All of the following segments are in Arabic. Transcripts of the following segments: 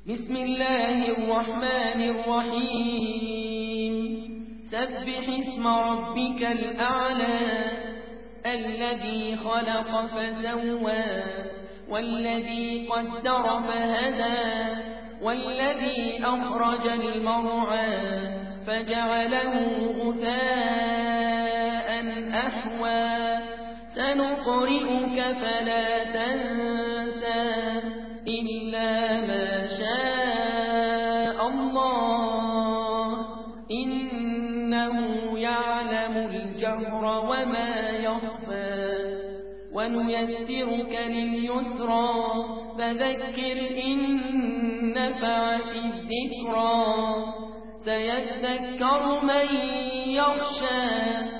بسم الله الرحمن الرحيم سبح اسم ربك الأعلى الذي خلق فسوى والذي قدر فهدى والذي أخرج المرعى فجعله غثاء أحوى سنقرئك فلا تنسى إلا ما شاء الله إنه يعلم الجهر وما يخفى ونيسرك لليسرى فذكر إن نفعت الذكرى سيذكر من يخشى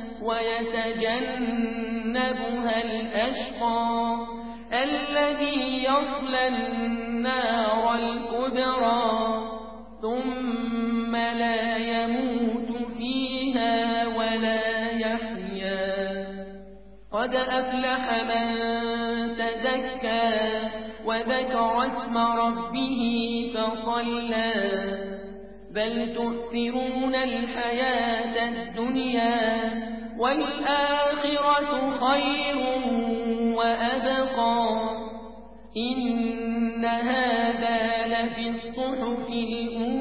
ويتجنبها الأشقى الذي يصلى النار الكبرى ثم لا يموت فيها ولا يحيا قد أفلح من تزكى وذكر اسم ربه فصلى بل تؤثرون الحياة الدنيا والآخرة خير وأبقى إن هذا لفي الصحف الأولى